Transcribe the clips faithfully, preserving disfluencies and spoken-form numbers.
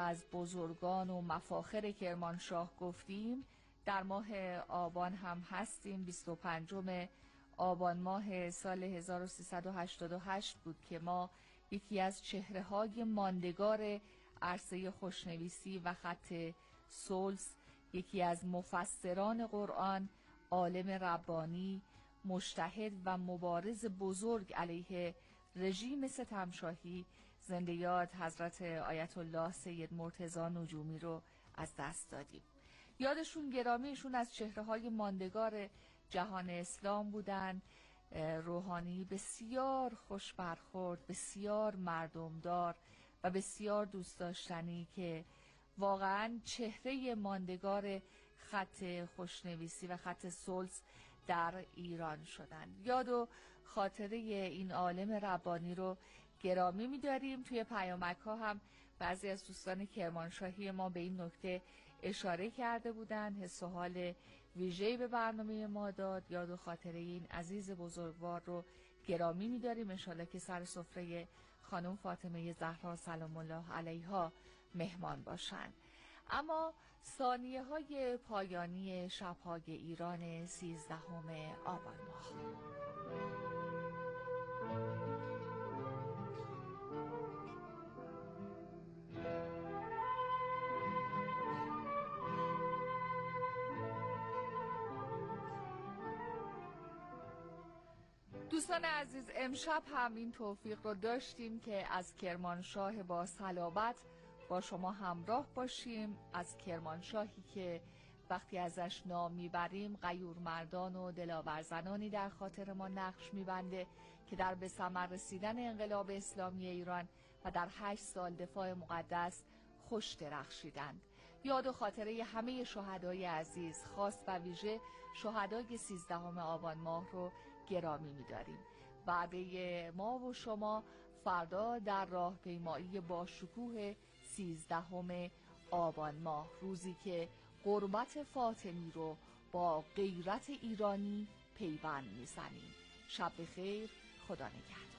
از بزرگان و مفاخر کرمانشاه گفتیم، در ماه آبان هم هستیم. بیست و پنجم آبان ماه سال هزار و سیصد و هشتاد و هشت بود که ما یکی از چهره‌های ماندگار عرصه خوشنویسی و خط سلس، یکی از مفسران قرآن، عالم ربانی، مجتهد و مبارز بزرگ علیه رژیم ستمشاهی، زنده یاد حضرت آیت الله سید مرتضی نجومی رو از دست دادیم. یادشون گرامیشون از چهره‌های ماندگار جهان اسلام بودن. روحانی بسیار خوش برخورد، بسیار مردمدار و بسیار دوست داشتنی که واقعا چهره ماندگار خط خوشنویسی و خط سلس در ایران شدند. یاد و خاطره این عالم ربانی رو گرامی می‌داریم. توی پیامک ها هم بعضی از دوستان کرمانشاهی ما به این نکته اشاره کرده بودن، حس و حال ویژه‌ای به برنامه ما داد. یاد و خاطره این عزیز بزرگوار رو گرامی می‌داریم. انشالله که سر سفره خانم فاطمه زهرا سلام الله علیها مهمان باشند. اما ثانیه های پایانی شب‌های ایران سیزدهم آبان ماه. دوستان عزیز، امشب هم این توفیق رو داشتیم که از کرمانشاه با صلابت با شما همراه باشیم. از کرمانشاهی که وقتی ازش نام میبریم غیور مردان و دلاور زنانی در خاطر ما نقش میبنده که در به ثمر رسیدن انقلاب اسلامی ایران و در هشت سال دفاع مقدس خوش درخشیدند. یاد و خاطره همه شهدای عزیز، خاص و ویژه شهدای سیزدهم آبان ماه رو گرامی می‌داریم. وعده ما و شما فردا در راهپیمایی با شکوه سیزدهم آبان ماه، روزی که قربت فاطمی رو با غیرت ایرانی پیوند می‌زنیم. شب بخیر، خدا نگهدار.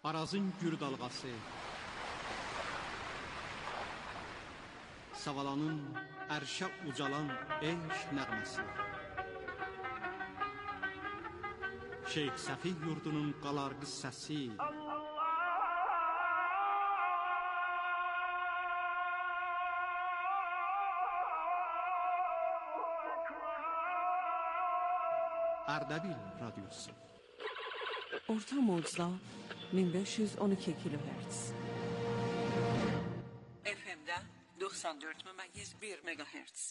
Arazın gür dalğası, Savalanın ərşə ucalan eşq nəğməsi, Şeyx Səfi yurdunun qalarqı səsi, Ardabil radyosu. Orta mocda min beş yüz on iki kilohertz. F M'de doksan dört memeyiz bir megahertz.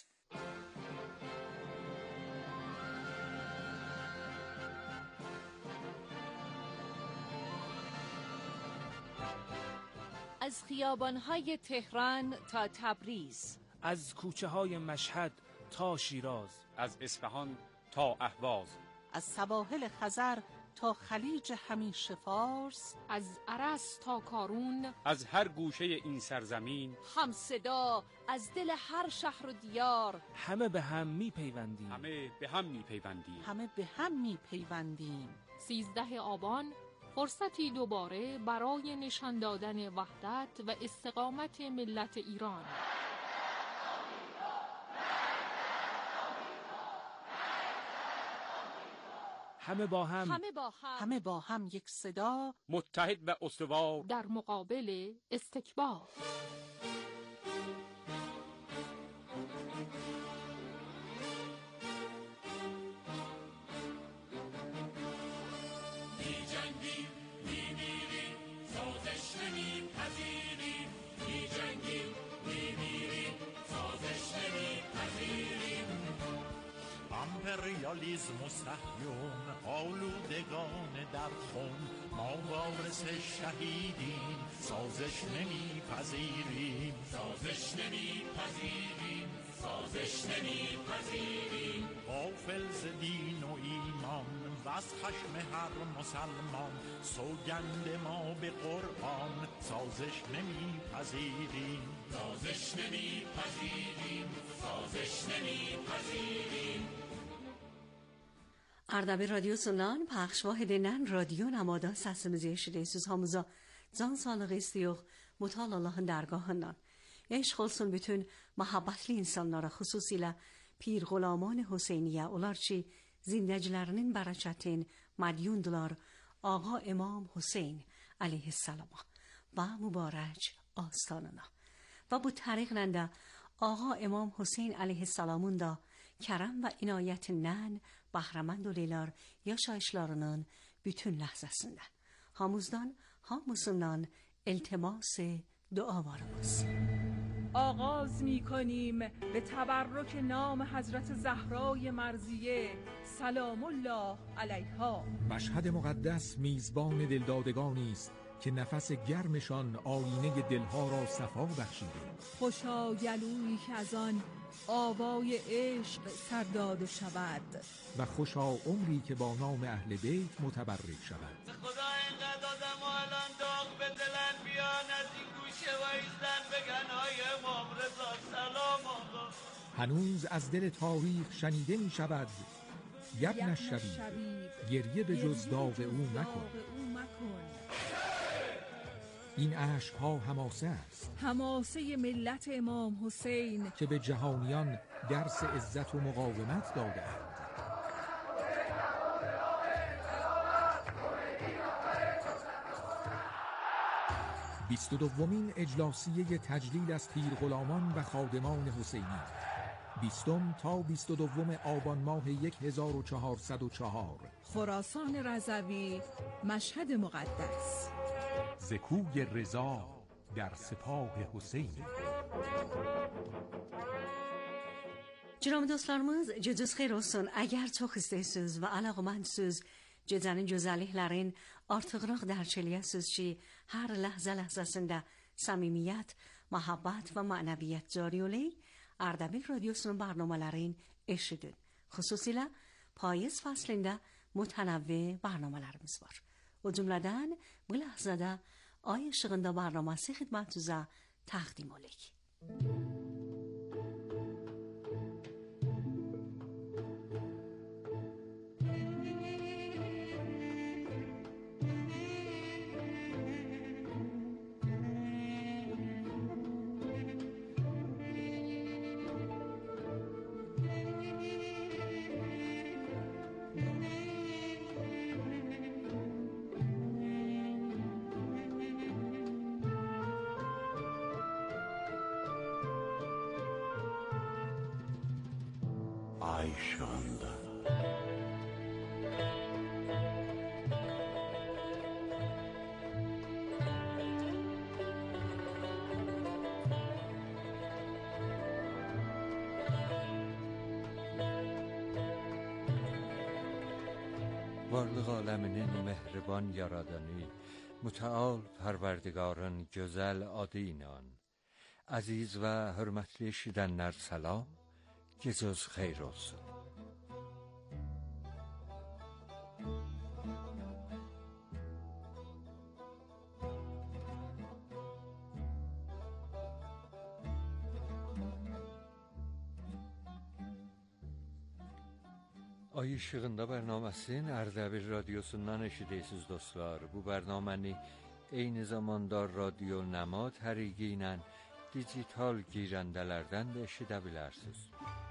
از خیابان‌های تهران تا تبریز، از کوچه‌های مشهد تا شیراز، از اصفهان تا اهواز، از سواحل خزر تا خلیج همیشه فارس، از ارس تا کارون، از هر گوشه این سرزمین، هم صدا از دل هر شهر و دیار، همه به هم میپیوندیم، همه به هم میپیوندیم، همه به هم میپیوندیم. سیزده آبان فرصتی دوباره برای نشان دادن وحدت و استقامت ملت ایران. همه با هم همه با هم همه با هم یک صدا، متحد و استوار در مقابل استکبار. امپریالیسم مستحیون آلودگان در خون، ما وارث شهیدیم، سازش نمیپذیریم، سازش نمیپذیریم، سازش نمیپذیریم. غافل ز دین و ایمان و از خشم هر مسلمان، سوگند ما به قرآن، سازش نمیپذیریم، سازش نمیپذیریم، سازش نمیپذیریم. Ardabil radyosundan paylaşım edilen radyo namadan sesimizi eşitiyorsunuz. Hamıza can sağlığı istiyor. Mutal Allah'ın dergahından. Eşq olsun bütün muhabbetli insanlara, xüsusilə pir gulaman Hüseyniyə, onlar ki zindəcilərinin bərəkətin mədyundular Ağa İmam Hüseyn əleyhissalama və mübarək astanına. Və bu təriqlə də Ağa İmam Hüseyn əleyhissalamın da kərəm və inayətindən bəhrəmənd olaylar yaşayışlarının bütün ləhzəsində. Hamızdan, hamısından التماس دعا وارماز. آغاز می کنیم به تبرک نام حضرت زهرای مرضیه سلام الله علیها. مشهد مقدس میزبان دلدادگانی است که نفس گرمشان آینه دلها را صفا بخشیده. خوشا گلویی که از آن آوای عشق سرداد شود و خوشا عمری که با نام اهل بیت متبرک شود. خدا اینقدر آدم و الان داغ به دلن بیان، از این گوشه و ایزدن بگن های امام رضا سلام آقا. هنوز از دل تاریخ شنیده می شود یبن الشبیب گریه به جز داغ او مکن. این عشقها حماسه است، حماسه ملت امام حسین که به جهانیان درس عزت و مقاومت دادند. بیست و دومین اجلاسیه تجلیل از پیرغلامان و خادمان حسینی، بیستم تا بیست و دوم آبان ماه هزار و چهارصد و چهار، خراسان رضوی، مشهد مقدس. زکوی رضا در سپاه حسین. Canım dostlarımız, cücüz xeyir olsun. Əgər çox istəyirsiniz və əlaqəməndsiniz gecənin gözəlliklərin artığırıq dərçəliyəsiniz ki, hər ləhzə ləhzəsində səmimiyyət, məhəbbət və mənəviyyət cari olayı, Ardabil radyosunun برنامələrin eşidin. Xüsusilə payız fəslində mütənəvvi برنامələrimiz var. O cümlədən bu ləhzədə ay ışığında برنامəsi xidmətinizə təqdim olaq. ayşığında. Varlıq aləminin mehriban yaradanı, mütəal pərverdigarın gözəl adı ilə, əziz və hörmətli eşidənlər salam, gecəz xeyir olsun. Ay işığında bərnaməsinin Ərdəbil radiosundan eşidirsiniz dostlar. Bu bərnaməni eyni zamanda radio Nəma təriqi ilə digital girəndələrdən də eşidə bilərsiniz.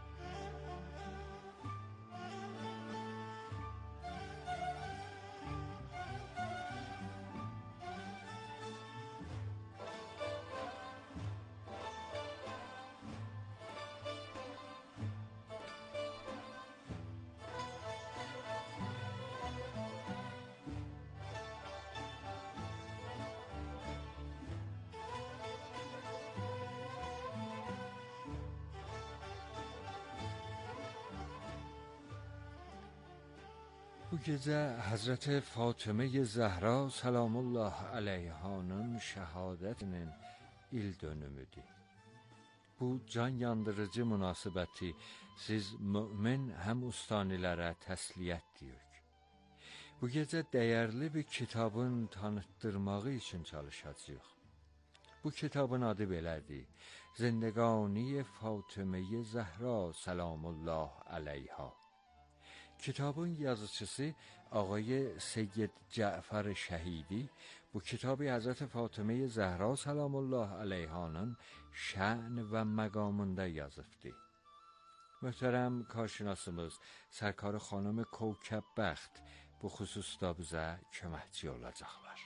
Bu gecə Həzrət Fatimə Zəhra Səlamullah əleyhanın şəhadətinin il dönümüdür. Bu can yandırıcı münasibəti siz mümin həm ustanilərə təsliyyət deyək. Bu gecə dəyərli bir kitabın tanıtdırmağı üçün çalışacağıq. Bu kitabın adı belədir: Zindegani Fatimə Zəhra Səlamullah əleyha. Kitabın yazıcısı Ağay Seyyid Cəfər Şəhidi bu kitabı Həzrət Fatimə Zəhra Səlamullah əleyhanın şən və məqamında yazıbdır. Möhtərəm karşınasımız Sərkarı xanım Kövkəbbəxt bu xüsusda bizə köməkçi olacaqlar.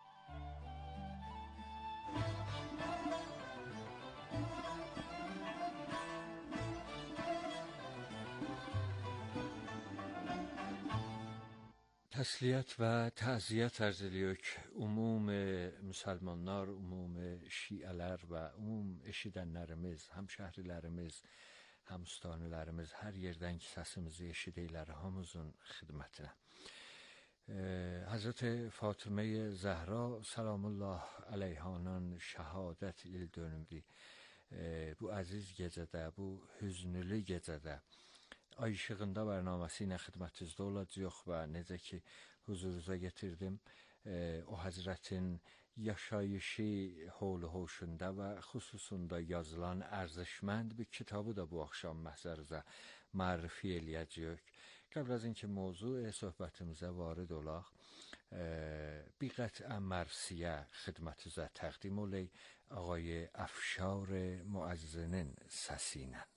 Təsliyyət və təziyyət ərz edirik ümum müsəlmanlar, ümum şiələr və ümum eşidənlərimiz, həmşəhrilərimiz, həmüstanilərimiz, hər yerdən ki səsimizi eşidəklər hamımızın xidmətinə. Həzrət Fatimə Zəhra Səlamullah əleyhanın şəhadət il dönümüdür. Bu əziz gecədə, bu hüznlü gecədə Ay işığında bərnaməsi ilə xidmətinizdə olacaq və necə ki huzurunuza getirdim, e, o Həzrətin yaşayışı holu hoşunda və xüsusunda yazılan ərzişmənd bir kitabı da bu axşam məhzərinizə mərrifi eləyəcək. Qəbl az inki mövzu söhbətimizə varid olaq, e, bir qət'ə mərsiyə xidmətinizə təqdim olək Ağay Əfşar Müəzzinin səsi ilə.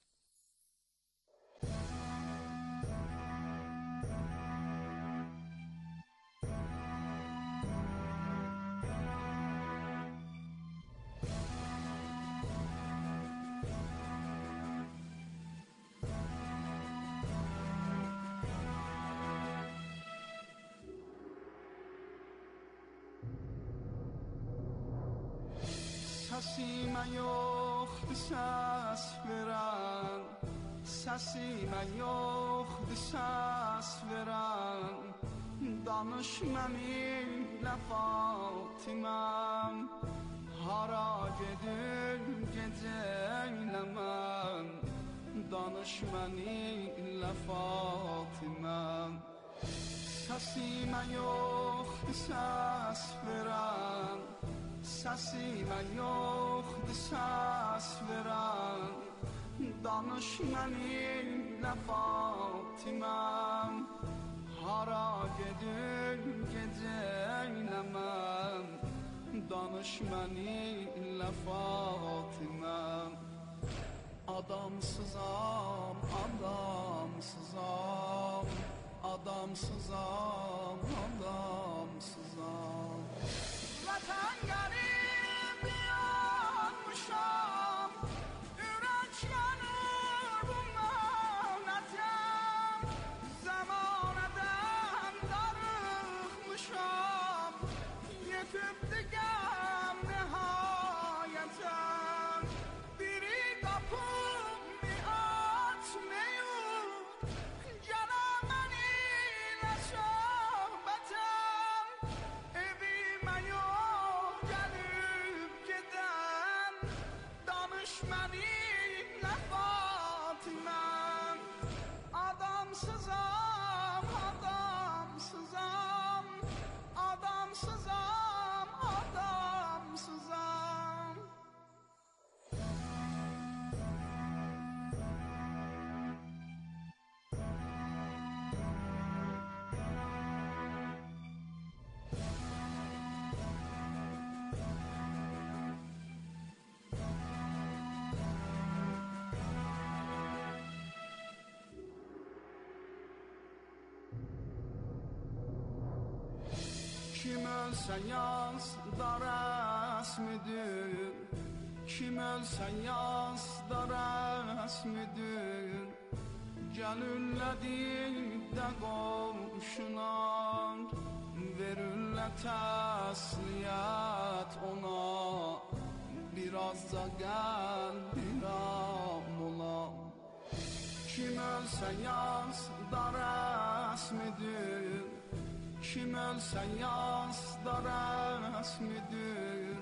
Səsimə yoxdur səs verən, səsimə yoxdur səs verən, danış mənimlə Fatiməm, hara gedir gecə ilə mən, danış mənimlə Fatiməm. Səsimə yoxdur səs verən, səsimə yoxdur səs verən, danış mənimlə Fatiməm, hara gedir gecə ilə mən, danış mənimlə Fatiməm. Adamsızam, adamsızam, adamsızam, adamsızam. Vətən qərib yanmışam, ürək yanır bu mənətə, دشمنی نفاتی من آدم سزم آدم سزم آدم سزم آدم سزم Kim ölse yaz da resmidir Kim ölse yaz da resmidir Gelirledik de komşular Verirler tesliyet ona Biraz da gel biram ola Kim ölse yaz da resmidir Kim ölse yaz da resmidir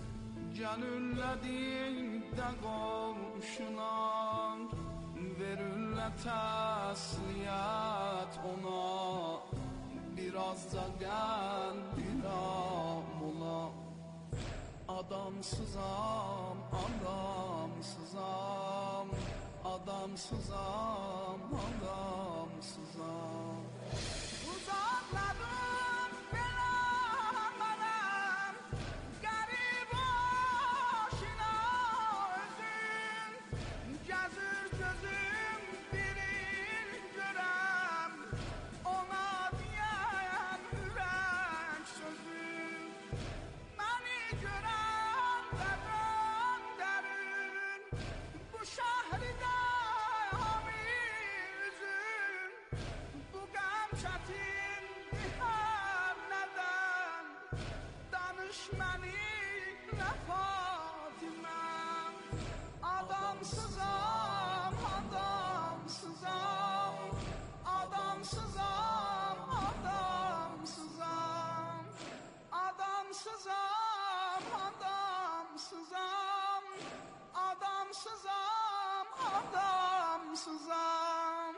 Gelirledik de komşular Verirler tesliyet ona Biraz da gel biram ola Adamsızam, adamsızam Adamsızam, adamsızam Uzaklarım bilemem Garip aşina özüm Gezir gözüm birin görem Ona diyen yürek sözüm Beni gören derin derin Bu şehirde hami üzüm Bu gam çetin her neden Danışmeni nefatimem Adamsızam, adamsızam Adamsızam, adamsızam Adamsızam, adamsızam Adamsızam, adamsızam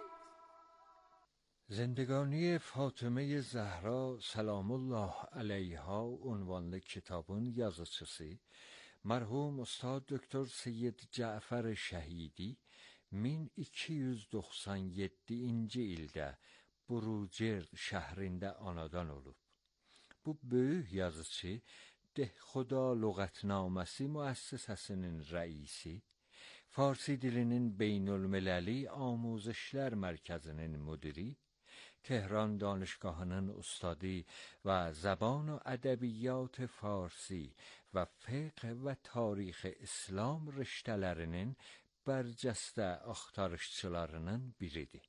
زندگانی فاطمه زهرا سلام الله علیها ünvanlı kitabın yazıcısı merhum Ustad Doktor Seyyid Cəfər Şəhidi min iki yüz doxsan yeddinci ildə Burucer şəhrində anadan olub. Bu böyük yazıcı Dehxuda lüğətnaməsi müəssisəsinin rəisi, Farsi dilinin beynəlmiləli amuzişlər mərkəzinin müdiri, تهران دانشگاهının ustadı و زبان و ədəbiyyat فارسی و فقه و tarix İslam riştələrinin bərcəstə axtarışçılarının biridir.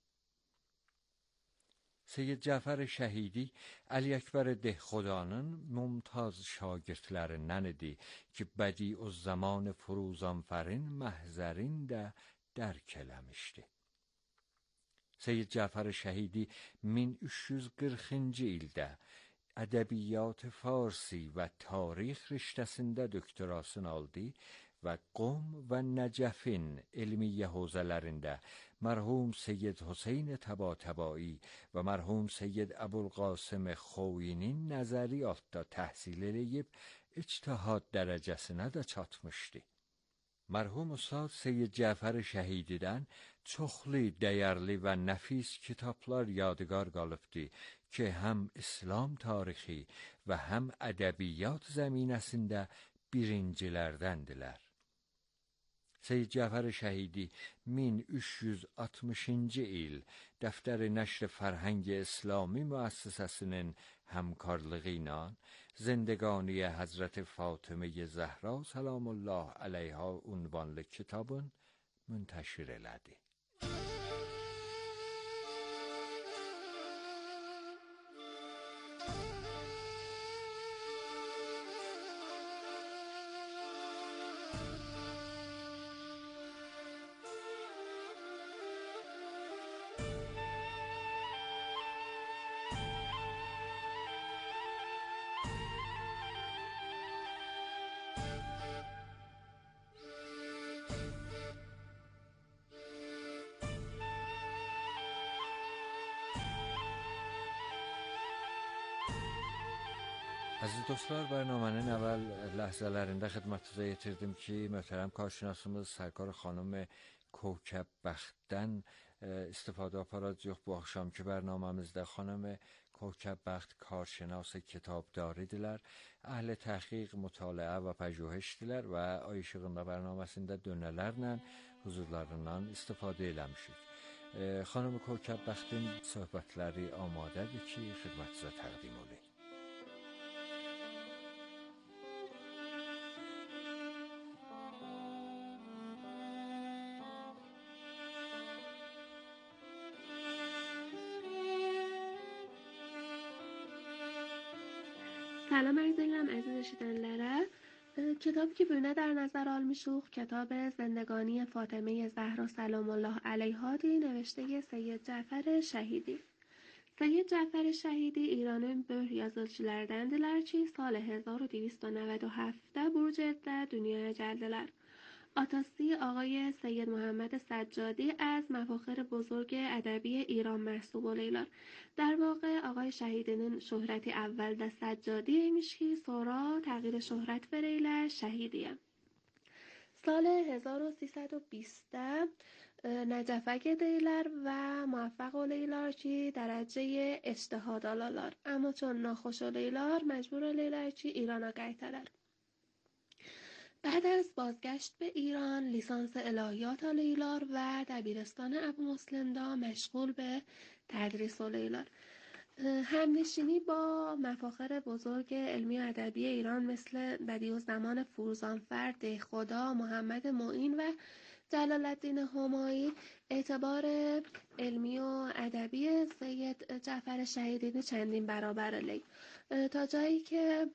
Seyyid Cəfər Şəhidi Əli Əkbər Dehxudanın mümtaz şagirdlərindən idi ki, Bədiüzzaman Firuzanfərin məhzərin də dərk eləmişdi. Seyyid Cəfər Şəhidi min üç yüz qırxıncı ildə ədəbiyyat Farsi və tarix riştəsində doktorasını aldı və Qom və Nəcəfin elmiyyə hövzələrində mərhum Seyyid Hüseyn Təbatəbai və mərhum Seyyid Əbulqasım Xoyinin nəzəriyyatda təhsil eləyib, ictihad dərəcəsinə də çatmışdı. Mərhum Ustad Seyyid Cəfər Şəhididən çoxlu dəyərli və nəfis kitablar yadigar qalıbdı ki, həm İslam tarixi və həm ədəbiyyat zəminəsində birincilərdəndirlər. Seyyid Cəfər Şəhidi min üç yüz altmışıncı il Dəftər-i Nəşr Fərhəng İslami müəssisəsinin həmkarlığı ilə Zindegani Həzrət Fatıme Zəhra Salam Allah Əleyha ünvanlı kitabın müntəşir elədi. Əziz dostlar, bərnamənin əvvəl ləhzələrində xidmətinizə yetirdim ki, möhtərəm karşınasımız Sərkar xanım Kövkəbbəxtdən istifadə aparacağıq. Bu axşamki bərnaməmizdə xanım Kövkəbbəxt karşınas kitabdaridirlər. Əhl-i təhqiq, mütaliə və pəjühüşdilər və ay işığında bərnaməsində dönələrlə huzurlarından istifadə eləmişik. Xanım Kövkəbbəxtin söhbətləri amadədir ki, xidmətinizə təqdim olunur. سلام عرض دارم عزیز شنوندگان. کتابی که بونه در نظر آلمیشوخ کتاب زندگانی فاطمه زهرا سلام الله علیها دی نوشته سید جعفر şəhidi. Seyyid Cəfər şəhidi İranın böyük yazıcılardandılar ki, sal هزار و دویست و نود و هفت بورجرده dünyaya geldiler. آتاسی آقای سید محمد سجادی از مفاخر بزرگ ادبی ایران محسوب olaylar. در واقع آقای şəhidinin şöhrəti əvvəldə سجادی imiş ki, sonra تغییر şöhrət vereylər şəhidiyəm. سال هزار و سیصد و بیست نجفه gedeylər və muvaffaq olaylar ki, dərəcəyə اجتهاد alalar. Amma چون ناخوش olaylar, مجبور olaylar ki, ایرana qaytarlar. بعد از بازگشت به ایران لیسانس الهیات آلیلار و دبیرستان ابو مسلم دا مشغول به تدریس آلیلار. همنشینی با مفاخر بزرگ علمی و ادبی ایران مثل بدیعالزمان فروزانفر، دهخدا، محمد معین و جلال الدین همایی اعتبار علمی و ادبی سید جعفر şəhidi چندین برابر لی تا جایی که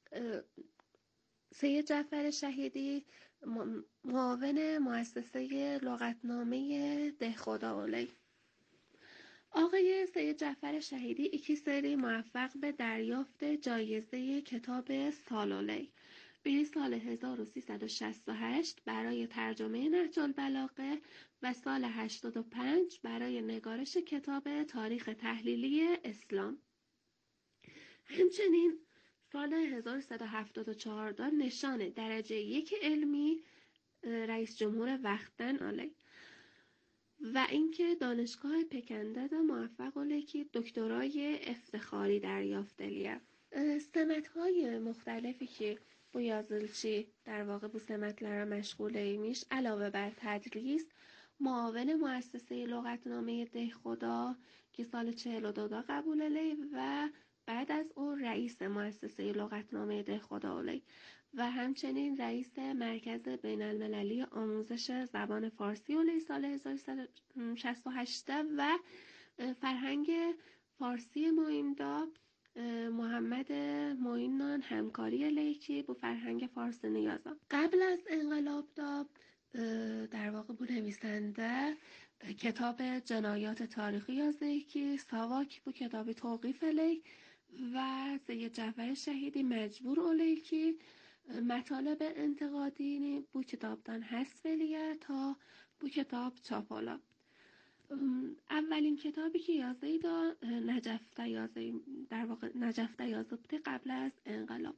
سید جعفر şəhidi معاون مؤسسه لغتنامه دهخدا اولی. آقای سید جعفر şəhidi iki سری موفق به دریافت جایزه کتاب سال اولی. به سال هزار و سیصد و شصت و هشت برای ترجمه نهج البلاغه و سال هشتاد و پنج برای نگارش کتاب تاریخ تحلیلی اسلام. همچنین سال هزار و سیصد و هفتاد و چهار نشان درجه یک علمی رئیس جمهور وقتن آلی و اینکه دانشگاه پکنده دا موفق oly که دکترای افتخاری دریافت الیه. سمت‌های مختلفی که bu yazılçı در واقع bu سمت‌lara مشغول ایمیش علاوه بر تدریس معاون مؤسسه لغتنامه دهخدا که سال چهل و دو قبول الی و بعد از او رئیس مؤسسه لغتنامه دهخدا اولی و همچنین رئیس مرکز بین المللی آموزش زبان فارسی اولی سال هزار و سیصد و شصت و هشت و فرهنگ فارسی معیندا محمد معینان همکاری لیکی با فرهنگ فارسی نیازا. قبل از انقلاب دا در واقع بو نویسنده کتاب جنایات تاریخی یازده که ساواک بو کتاب توقیف لی و سید جعفر şəhidi مجبور oly که مطالب انتقادی بو کتابدان حذف الیه تا بو کتاب چاپ ola. اولین کتابی که یازده دا نجفته یازده در واقع نجفته یازده بوده قبل از انقلاب.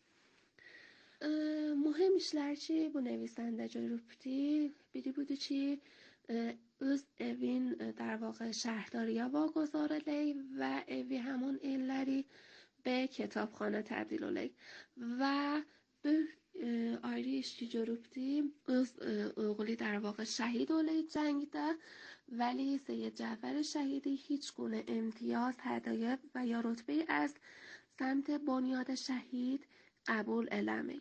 مهم işler ki bu نویسنده جروبتی بیدی بوده چی öz evin در واقع شهرداری واگذار لی و اوی همون illəri به کتابخانه تبدیل oly و به ayrı işçi جروبتی öz oğlu در واقع شهید oly جنگده ولی سید جعفر şəhidi هیچ گونه امتیاز، هدایه و یا رتبه از سمت بنیاد şəhid قبول eləmey.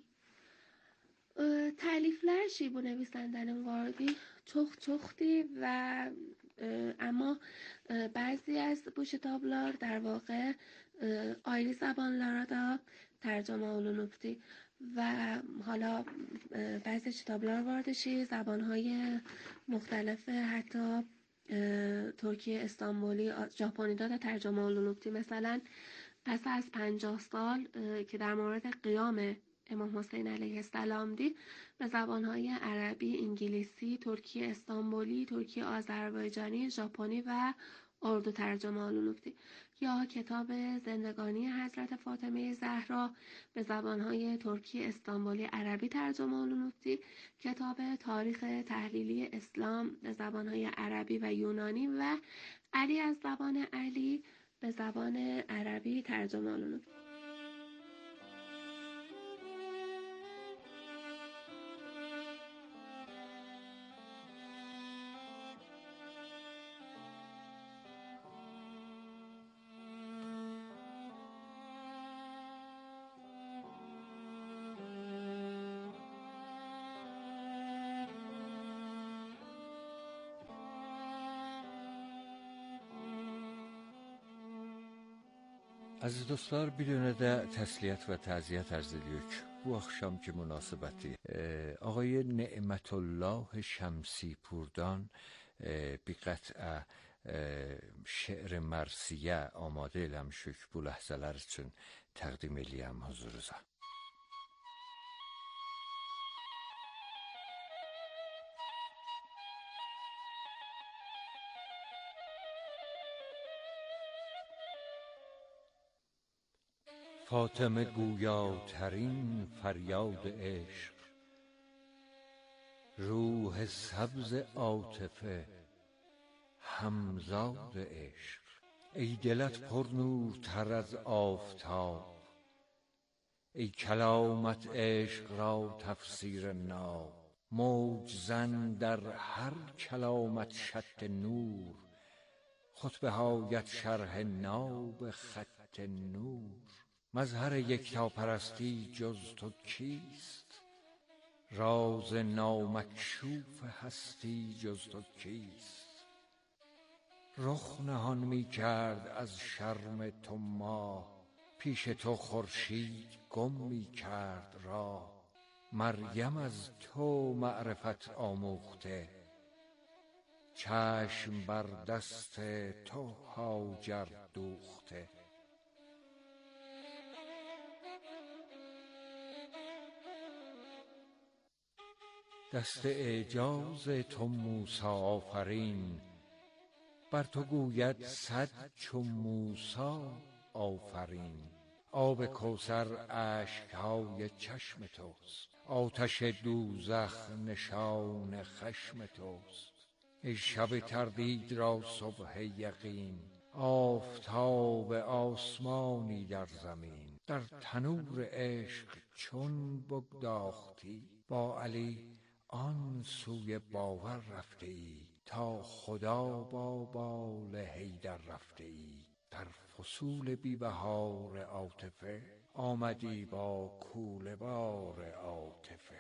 Təliflər ki bu نویسندənin vardı çox çoxdur və اما بعضی از bu kitablar در واقع ayrı زبانlara da ترجمه olunubdu و حالا بعضی کتابlar vardı ki زبانهای مختلف حتی ترکی استانبولی ژاپنی دا ترجمه olunubdu. مثلا پس از پنجاه سال که در مورد قیام امام حسین علیه السلام دی به زبانهای عربی، انگلیسی، ترکی استانبولی، ترکی آذربایجانی، ژاپنی و اردو ترجمه olunubdu. یا کتاب زندگانی حضرت فاطمه زهرا به زبانهای ترکی، استانبولی، عربی ترجمه علوم‌الدین، کتاب تاریخ تحلیلی اسلام به زبانهای عربی و یونانی و علی از زبان علی به زبان عربی ترجمه علوم‌الدین. Aziz dostlar, bir dönə də təsliyyət və təziyyət ərz edirik. Bu axşamki münasibəti آقای نعمت الله شمسی پوردان bir qətə şeir mərsiyə amadə eləmişik bu ləhzələr üçün təqdim eləyəm huzurunuza. فاطمه گویاترین فریاد عشق، روح سبز عاطفه همزاد عشق. ای دلت پر نورتر از آفتاب، ای کلامت عشق را تفسیر ناب. موج زن در هر کلامت شط نور، خطبه هایت شرح ناب خط نور. مظهر یکتاپرستی جز تو کیست؟ راز نامکشوف هستی جز تو کیست؟ رخ نهان می کرد از شرم تو ماه، پیش تو خورشید گم می کرد راه. مریم از تو معرفت آموخته، چشم بر دست تو هاجر دوخته. دست اعجاز تو موسی آفرین، بر تو گوید صد چو موسی آفرین. آب کوثر اشکهای چشم توست، آتش دوزخ نشان خشم توست. ای شب تردید را صبح یقین، آفتاب آسمانی در زمین. در تنور عشق چون بگداختی، با علی آن سوی باور رفته ای. تا خدا با بال حیدر رفته ای. در فصول بی بهار عاطفه، آمدی با کوله بار عاطفه.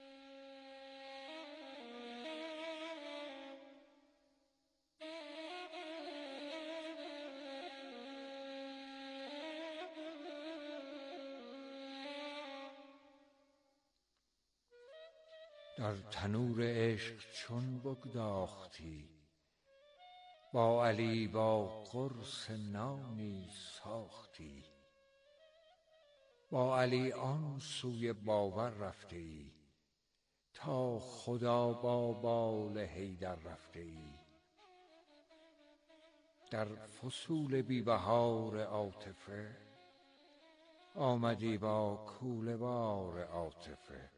در تنور عشق چون بگداختی، با علی با قرص نانی ساختی. با علی آن سوی باور رفته ای، تا خدا با بال حیدر رفته ای. در فصول بی بهار عاطفه، آمدی با کوله بار عاطفه.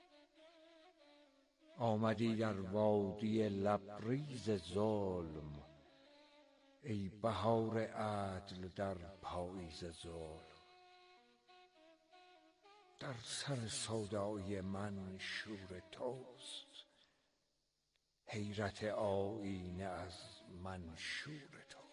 آمدی در وادی لبریز ظلم، ای بهار عدل در پاییز ظلم. در سر سودای من شور توست، حیرت آیینه از منشور توست.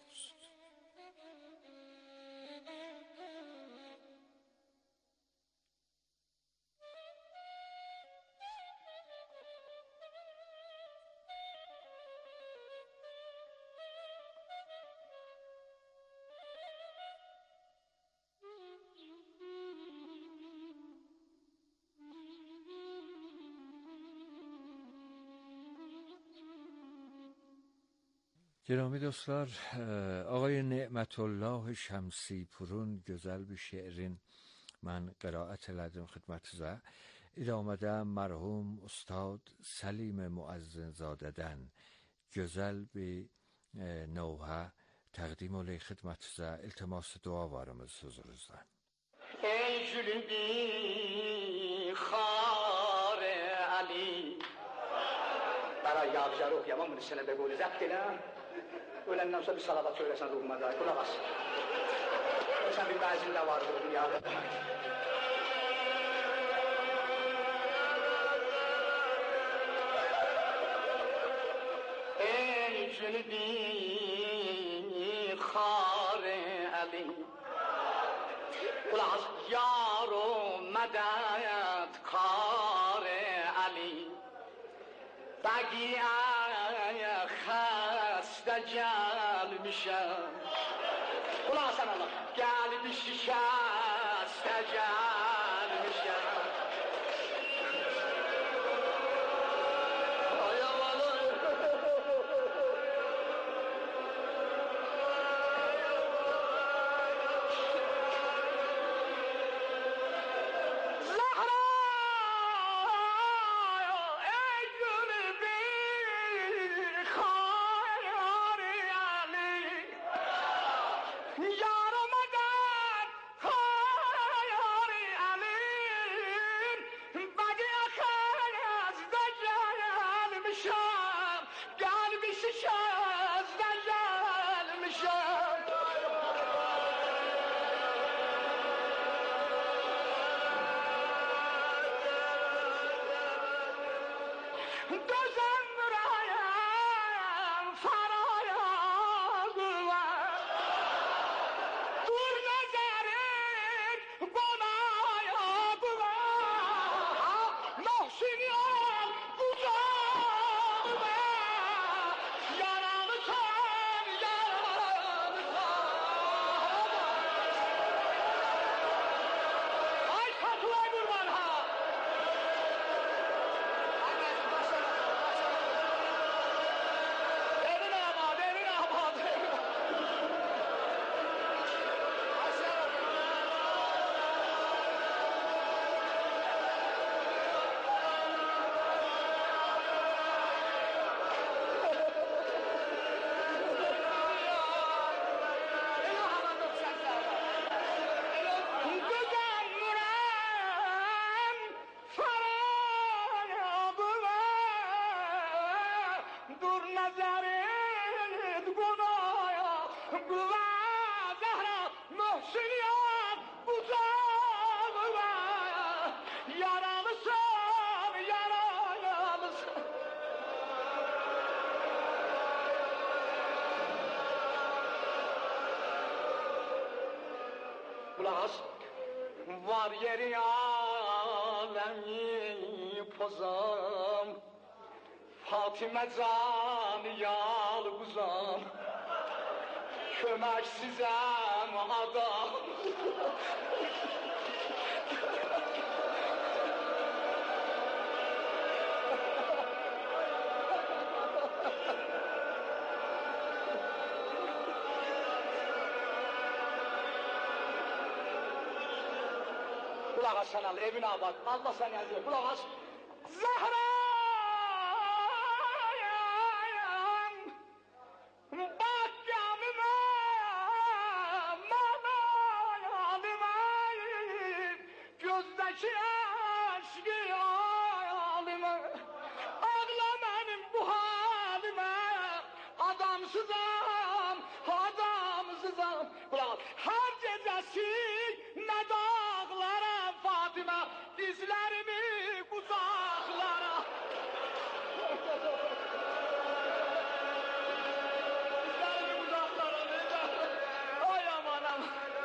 گرامی dostlar, آقای نعمت الله شمسی پورون gözəl bir şeirin mən qiraət elədim xidmətinizə. İdamədə mərhum Ustad Səlim Müəzzin Zadədən gözəl bir növhə təqdim olay xidmətinizə iltimas dua varımız huzurunuzda. Ey gülün خار علی برای یابجر okuyamam bunu sene begoli zapt edem. Ölenden sonra bir salavat söylesen ruhuma dair. Kulak as. Sen bir benzinde var bu dünyada. Ey cünübi خار علی kulak as. Yar o medet kar علی بگی خسته gelmişim Ulan sen Allah gelmiş şeste gelmişim Ay aman var yeri alemi pozam Fatime can yalguzam kömeksizem adam Kulak as sen al, evine abad. Allah sen yazıyor. Kulak as. Zahra'yım bak yanıma manayalime gözdeki aşkı hayalime ağla benim bu halime adamsızam adamsızam kulak as. Her gecesi ne dağlara Fatıma dizlerimi uzaklara Dizlerimi uzaklara Ay aman aman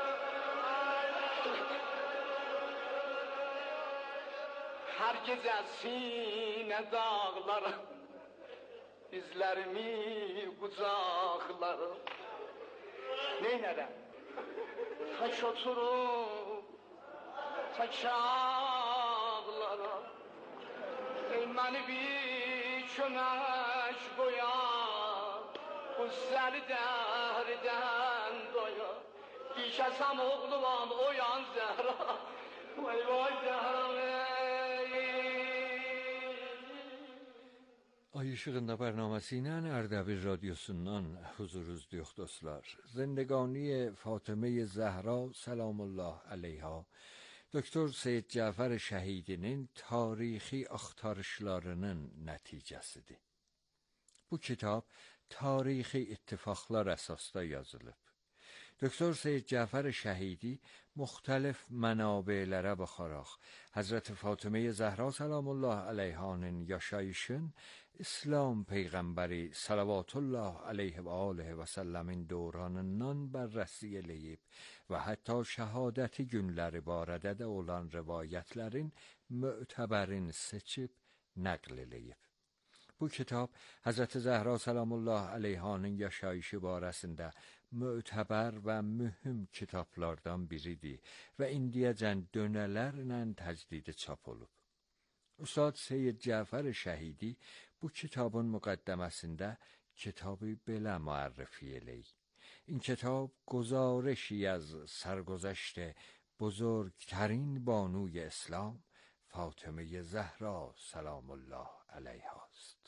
Her gece sine dağlara dizlerimi kucaklara Neyneden? Taş oturup taş ağlara Məni bir çömək qoyar Qüssəli dərdən doyar Dişəsəm oğluman oyan Zəhra Vay vay Zəhra آیه Ay Işığında bərnaməsi ilə Ərdəbil radiosundan huzurunuzda dostlar. Zindگانی فاطمه زهرا سلام الله علیها Doktor Seyyid Cəfər Şəhidinin tarixi axtarışlarının nəticəsidir. Bu kitab tarixi ittifaqlar əsasda yazılıb. Doktor Seyyid Cəfər Şəhidi müxtəlif mənabərlərə baxaraq Həzrət Fatıme Zəhra salam Allah əleyhanın yaşayışın İslam peyğəmbəri salavatullah aleyhi və alihi və səlləmin dövranından bərrəsi eləyib və hətta şəhadəti günləri barədə də olan rivayətlərin mötəbərini seçib nəql eləyib. Bu kitab Həzrət Zəhra salamullah əleyhanın yaşayışı barəsində mötəbər və mühüm kitablardan biridir və indiyəcən dönələrlə təjdidi çap olub. Ustad Seyyid Cəfər Şəhidi bu kitabın müqəddəməsində kitabı belə müərrifi eləyir. این کتاب گزارشی از سرگذشت بزرگترین بانوی اسلام فاطمه زهرا سلام الله علیها است.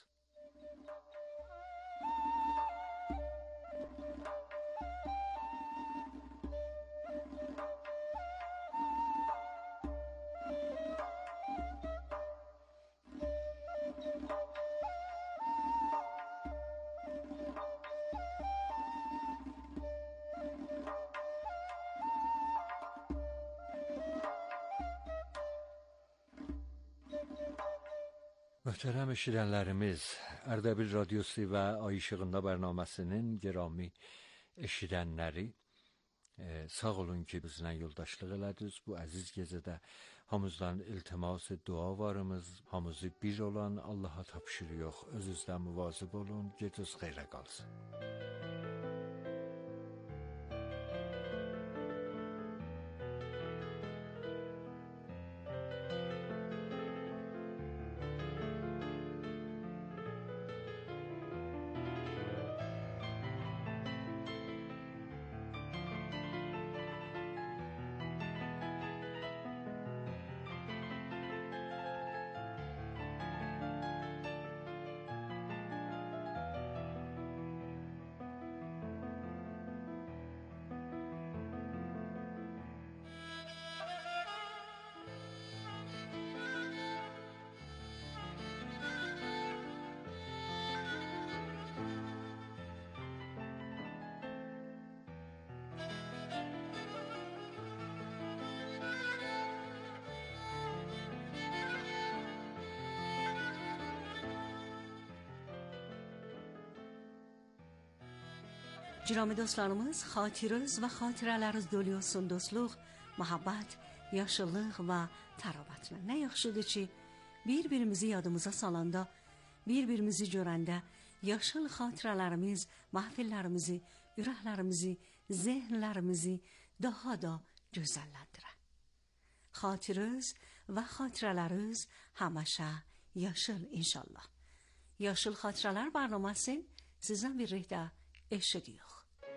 Möhtərəm eşidənlərimiz, Ərdəbil radiosu və Ay İşığında bərnaməsinin gərami eşidənləri, e, sağ olun ki bizlə yoldaşlıq elədiniz. Bu əziz gecədə hamımızdan iltimas dua varımız, hamımızı bir olan Allaha tapşırıq. Özünüzdən müvazib olun, gecəniz xeyrə qalsın. Cürami dostlarımız, xatirəz və xatirələriniz dolu olsun dostluq, muhabbət, yaşıllıq və tərabətlə. Nə yaxşıdır ki, bir-birimizi yadımıza salanda, bir-birimizi görəndə, yaşıl xatirələrimiz, məhfillərimizi, ürəklərimizi, zehnlərimizi daha da gözəlləndirər. Xatirəz və xatirələriniz həmişə yaşıl inşallah. Yaşıl xatirələr bərnaməsi sizdən birlikdə eşidiyor.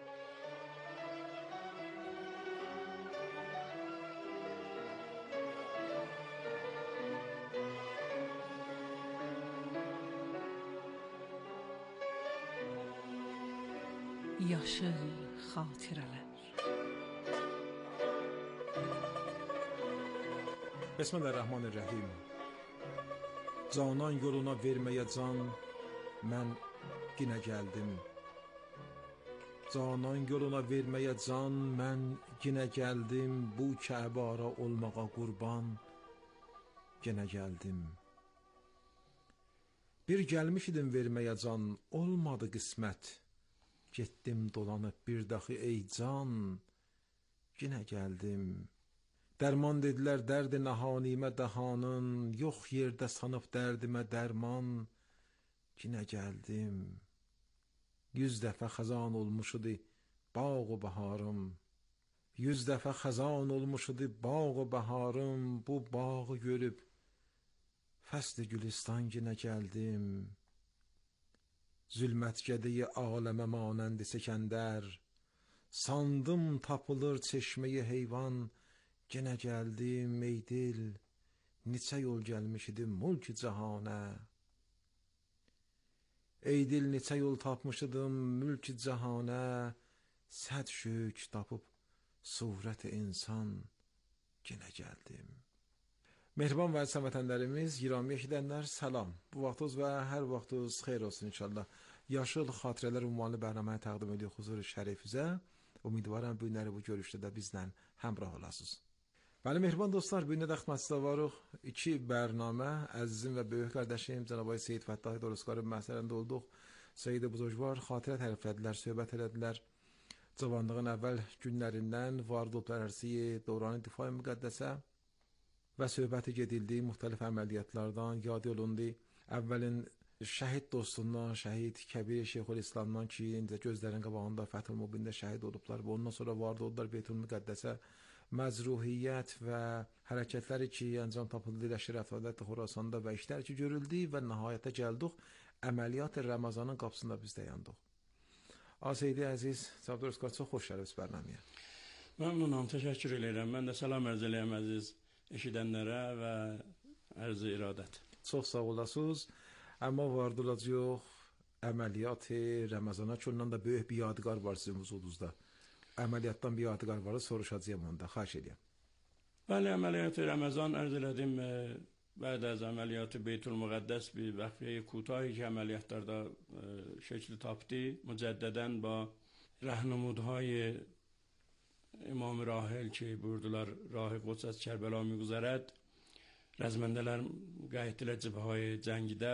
Yaşıl xatirələr. Bismillahirrahmanirrahim. Canan yoluna verməyə can, mən yenə gəldim. Canan yoluna verməyə can, mən yenə gəldim. Bu Kəbara olmağa qurban, yenə gəldim. Bir gəlmişdim verməyə can, olmadı qismət. Getdim dolanıb bir daxı ey can, yenə gəldim. Dərman dedilər dərdi nəhanimə dəhanın, yox yerdə sanıb dərdimə dərman, yenə gəldim. Yüz dəfə xəzan olmuşudu bağ-ı baharım, yüz dəfə xəzan olmuşudu bağ-ı baharım, bu bağı görüb fəsli gülistan yenə gəldim. Zülmətgədi aləmə manəndi Sekəndər, sandım tapılır çeşməyi heyvan, yenə gəldim ey dil, neçə yol gəlmiş idim mülk-i cahanə. Ey dil neçə yol tapmışıdım mülk cahana, səd şük tapıb surət insan yenə gəldim. Mehriban və əziz vətənlərimiz, girami eşidənlər, salam. Bu vaxtınız və hər vaxtınız xeyir olsun inşallah. Yaşıl Xatirələr ünvanlı bərnaməyə təqdim edirik huzur şərifizə. Ümidvaram bu günləri bu görüşdə də bizlə həmrah olasınız. Bəli, mehriban dostlar, bu gün də xidmətinizdə varıq. İki bərnamə, əzizim və böyük qardaşım Cənab Seyid Fəttahi Dorusqarın məsələsində olduq. Seyid Buzurgvar xatirə təriflədilər, söhbət elədilər. Cavanlığın əvvəl günlərindən vardı ərsi dövranı difai müqəddəsə və söhbəti gedildi müxtəlif əməliyyatlardan, yad olundu. Əvvəlin şəhid dostundan, şəhid Kəbir Şeyxülislamdan ki, indi gözlərin qabağında Fəthül Mubində şəhid olublar və ondan sonra vardı oldular Beytül Müqəddəsə. Məzruhiyyət və hərəkətləri ki, əncam tapıldı Şərəfədət Xorasanda və işlər ki, görüldü və nəhayətə gəldik. Əməliyyat Ramazanın qapısında biz də yandıq. Aseydi əziz, Cənab Dorusqar, çox xoş gəldiniz bərnaməyə. Məmnunam, təşəkkür edirəm. Mən də salam ərz eləyəm əziz eşidənlərə və ərz iradət. Çox sağ olasınız. Amma vardılacaq əməliyyat Ramazana ki, ondan da böyük bir yadigar var sizin huzurunuzda. Əməliyyatdan bir yadigar varı soruşacağım onda, xahiş edirəm. Bəli, əməliyyat Ramazan ərz elədim. Bəd az əməliyyatı Beytül Müqəddəs bir vəqfiyə kutahi ki, əməliyyatlarda şəkli tapdı. Mücəddədən ba rəhnumudhay İmam Rahil ki, buyurdular, Rahi Qodsəs Kərbəla müqzərəd. Rəzməndələr qayətdilər cibhayı cəngidə.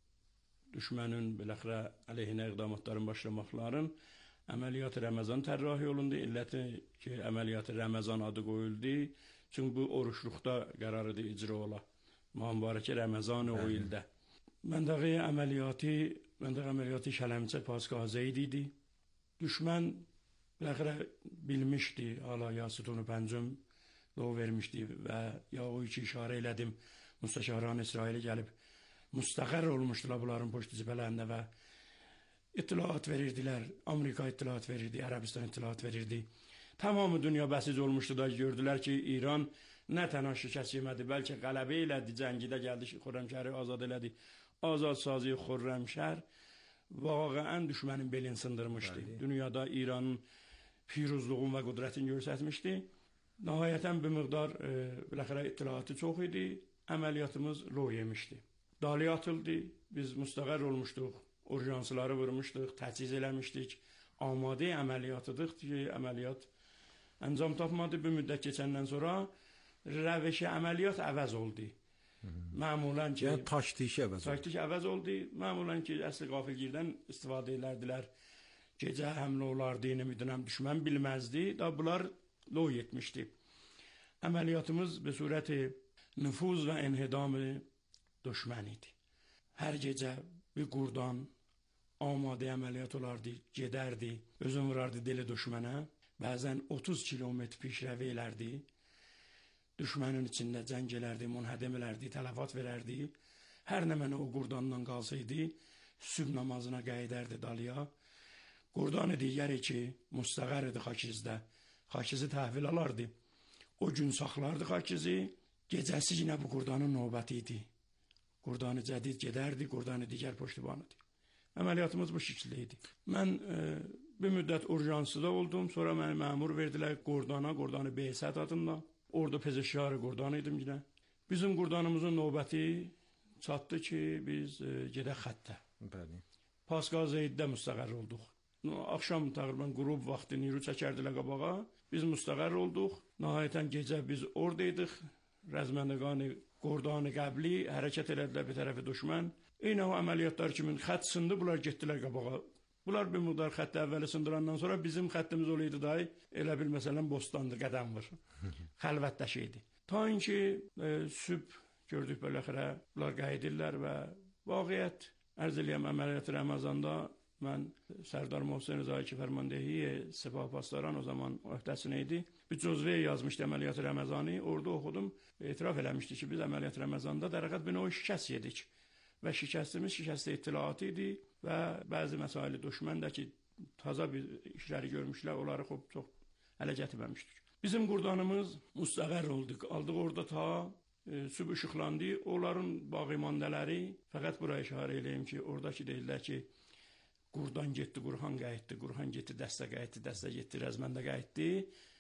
Düşmənin biləxrə əleyhinə iqdamatların başlamaqların əməliyyat Ramazan tərrahi olundu. İlləti ki, əməliyyat Ramazan adı qoyuldu. Çünki bu oruçluqda qərar idi icra ola. Mübarək Ramazan o ildə. Məndəqə əməliyyatı, məndəqə əməliyyatı Şələmçə Paskazəyd idi. Düşmən biləxrə bilmişdi, hala ya sütunu pəncüm o vermişdi və ya o iki işarə elədim. Müstəşaran İsraili gəlib müstəqər olmuşdular bunların poçtu cibhələrində və İttilaat verirdilər. Amerika ittilaat verirdi, Ərəbistan ittilaat verirdi. Tamamı dünya bəsiz olmuşdu da gördülər ki, İran nə tənha şikəst yemədi, bəlkə qələbə elədi, cəngidə gəldi, Xürrəmşəri azad elədi. Azadsazi Xürrəmşər vaqəən düşmənin belini sındırmışdı. Bəli. Dünyada İranın firuzluğun və qüdrətini göstərmişdi. Nəhayətən bir miqdar e, biləxərə ittilaatı çox idi. Əməliyyatımız loy yemişdi. Dali atıldı, biz müstəqər olmuşduq. Urjansları vurmuşduq, təchiz eləmişdik. Amadə əməliyyatıdıq ki, əməliyyat əncam tapmadı. Bir müddət keçəndən sonra rəvişi əməliyyat əvəz oldu. Məmulən ki, yəni taktiki əvəz oldu. Taktik əvəz oldu. Məmulən ki, əsli qafilgirdən istifadə edərdilər. Gecə həmlə olardı, nemidirəm, düşmən bilməzdi. Da bunlar loy etmişdi. Əməliyyatımız bir surəti nüfuz və enhidam düşmən idi. Hər gecə bir qurdan amadə əməliyyat olardı, gedərdi, özün vurardı deli düşmənə. Bəzən otuz kilometr pişrəvi elərdi. Düşmənin içində cəng elərdi, munhədəm elərdi, tələfat verərdi. Hər nə mənə o qurdandan qalsaydı, sübh namazına qayıdardı dalıya. Qurdanı digəri ki, müstəqər idi Xakizdə. Xakizi təhvil alardı. O gün saxlardı Xakizi. Gecəsi yine bu qurdanın növbəti idi. Qurdanı cədid gedərdi, qurdanı digər poştibanıdır. Əməliyyatımız bu şəkildə idi. Mən e, bir müddət urjansıda oldum. Sonra mənə məmur verdilər qurdana, qurdanı Beysət adında. Orada pezeşkarı qurdan idim yine. Bizim qurdanımızın növbəti çatdı ki, biz e, gedək xəttə. Bəli. Paskazəyddə müstəqər olduq. Axşam təqribən qrub vaxtı niru çəkərdilər qabağa. Biz müstəqər olduq. Nəhayətən gecə biz oradaydıq. Rəzməndəqani qurdanı qəbli hərəkət elədilər bir tərəfi düşmən. Eyni o əməliyyatlar kimi xətt sındı, bunlar getdilər qabağa. Bunlar bir müqdar xətti əvvəli sındırandan sonra bizim xəttimiz olaydı dahi, elə bil məsələn bostandı, qədəm var. Xəlvətdə şeydi. Ta ki e, sübh gördük beləxərə, bunlar qayıdırlar və vaqiyyət ərz eləyəm əməliyyat Ramazanda mən Sərdar Mohsen Rızai Fərmandehi Sepah Pastaran o zaman öhdəsinə idi. Bir cüzvəyə yazmışdı əməliyyat Ramazanı, orada oxudum, etiraf eləmişdi ki, biz əməliyyat Ramazanda dərəqət bir o şikəst yedik. Və şikəstimiz şikəstə ittilaatı idi və bəzi məsaili düşmən də ki, taza bir işləri görmüşlər, onları xub çox ələ gətirməmişdik. Bizim qurdanımız müstəqər olduq, aldıq orada ta sübh işıqlandı. Onların bağı imandaları, fəqət buraya işarə eləyim ki, oradakı deyirlər ki, Qurdan getdi, Qurhan qayıtdı, Qurhan getdi, dəstə qayıtdı, dəstə getdi, Rəzməndə qayıtdı.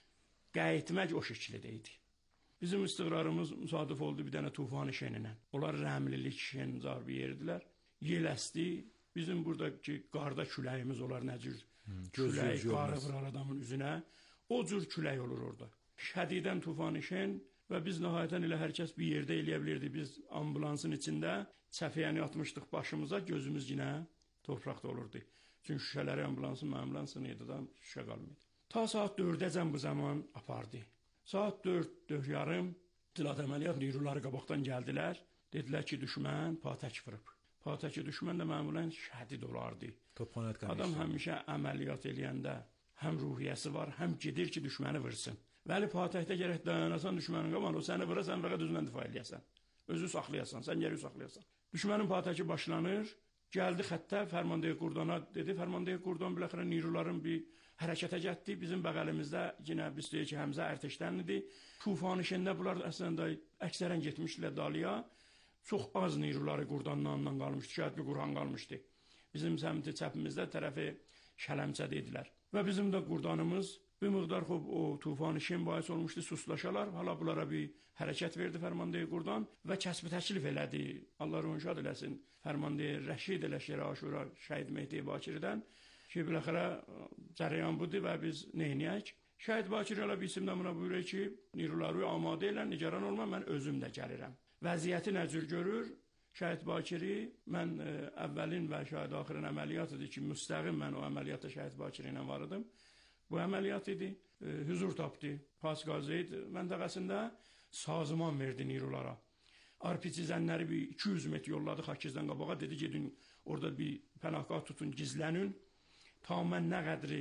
Qayıtmaq o şəkildə idi. Bizim istiqrarımız müsadif oldu bir dənə tufan şeninə. Onlar rəhmlilik şen zarbi yerdilər. Yel əsdi. Bizim buradakı qarda küləyimiz olar nə cür külək qarı vurar adamın üzünə. O cür külək olur orada. Şədidən tufan şen və biz nəhayətən elə hər kəs bir yerdə eləyə bilirdi. Biz ambulansın içində çəfiyəni atmışdıq başımıza, gözümüz yenə torpaqda olurdu. Çünki şüşələri ambulansın, ambulansın edidən şüşə qalmıyordu. Ta saat dördəcən bu zaman apardı. Saat dörd, dörd yarım tilat əməliyyat neyruları qabaqdan gəldilər. Dedilər ki, düşmən patək vurub. Patəki düşmən də məmulən şədid olardı. Adam həmişə əməliyyat eləyəndə həm ruhiyyəsi var, həm gedir ki, düşməni vursun. Vəli patəkdə gərək dayanasan düşmənin qabağında, o səni vurasan, fəqət özündən difa eləyəsən. Özü saxlayasan, sən geri saxlayasan. Düşmənin patəki başlanır, gəldi xəttə, Fərmandayə Qurdana dedi, Fərmandayə Qurdan biləxirə neyruların bir hərəkətə getdi. Bizim bəğəlimizdə yenə biz deyək ki, Həmzə Ərtəşdən idi. Tufan işində bunlar əslində əksərən getmişdilər Dalıya. Çox az neyruları Qurdandan qalmışdı, şəhid bir Qurhan qalmışdı. Bizim səmti çəpimizdə tərəfi Şələmçədə idilər. Və bizim də Qurdanımız bir miqdar xub o tufan işin bahis olmuşdu, suslaşalar. Hala bunlara bir hərəkət verdi Fərmandayə Qurdan və kəsbi təklif elədi. Allah ruhunu şad eləsin. Fərmandayə Rəşid elə Şər Aşura Şəhid Mehdi Bakirdən ki, biləxərə cərəyan budur və biz neyniyək? Şəhid Bakir elə bir isimdə buna buyurur ki, neyruları amadə elə, nigaran olma, mən özüm də gəlirəm. Vəziyyəti nə cür görür? Şəhid Bakiri, mən ə, əvvəlin və şəhid axirin əməliyyat idi ki, müstəqim mən o əməliyyata Şəhid Bakiri ilə varıdım. Bu əməliyyat idi, ə, hüzur tapdı. Pasqazeyd məntəqəsində sazıman verdi neyrulara. Arpicizənləri bir iki yüz metr yolladı Xakizdən qabağa, dedi gedin orada bir pənahqah tutun, gizlənin. Ta mən nə qədri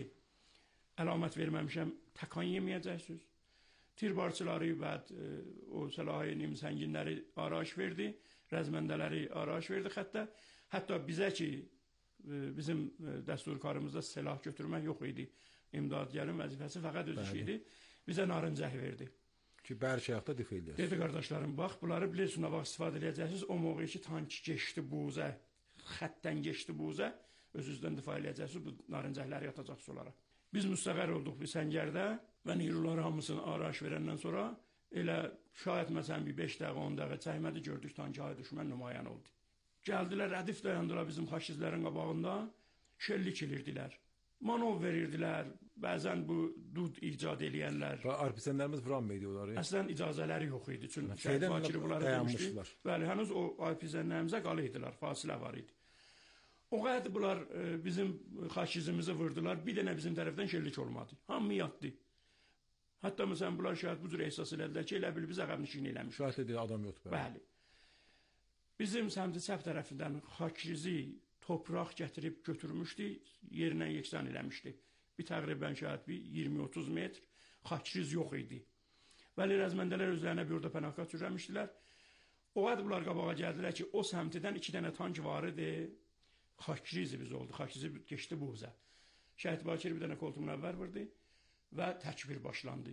əlamət verməmişəm, təkan yeməyəcəksiniz. Tirbarçıları və e, o səlahi nimsənginləri araş verdi, rəzməndələri araş verdi xəttə. Hətta bizə ki, e, bizim e, dəsturkarımızda silah götürmək yox idi. İmdadgərin vəzifəsi fəqət öz işi idi. Bizə narıncəh verdi. Ki, bərçəyaqda dif eləyəsiniz. Dedi, qardaşlarım, bax, bunları bilirsiniz, nə vaxt istifadə edəcəksiniz. O moğu ki, tank geçdi buzə, xəttdən geçdi buzə, öz-üzdən difa eləyəcəksiniz, bu narıncəhləri yatacaqsınız onlara. Biz müstəqər olduq bir səngərdə və neyruları hamısını araş verəndən sonra elə şayət məsələn bir beş dəqiqə, on dəqiqə çəkmədi, gördük tankaya düşmən nümayan oldu. Gəldilər, rədif dayandılar bizim xaşizlərin qabağında, şəllik edirdilər. Manov verirdilər, bəzən bu dud icad eləyənlər. Və arpisənlərimiz vuran mıydı onları? Əslən icazələri yox idi. Çünki Şəhid Bakiri bunları demişdi. Bəli, hənuz o arpisənlərimizə qalı idilər, fasilə var idi. O qədər bunlar e, bizim xaşizimizi vurdular, bir dənə bizim tərəfdən şəllik olmadı. Hamı yatdı. Hətta məsələn bunlar şəhid bu cür ehsas elədilər ki, elə bil biz əqəbnişini eləmiş. Şəhid edir, adam yoxdur. Bəli. Bizim səmti çəp tərəfindən xaşizi topraq gətirib götürmüşdü, yerinə yeksan eləmişdi. Bir təqribən şəhid bir iyirmi otuz metr xaşiz yox idi. Bəli, rəzməndələr özlərinə bir orada pənahqah sürəmişdilər. O qədər bunlar qabağa gəldilər ki, o səmtidən iki dənə tank var idi. Xakizi biz oldu, xakizi geçdi buğza. Şəhid Bakir bir dənə koltuğuna əvvər vurdu və təkbir başlandı.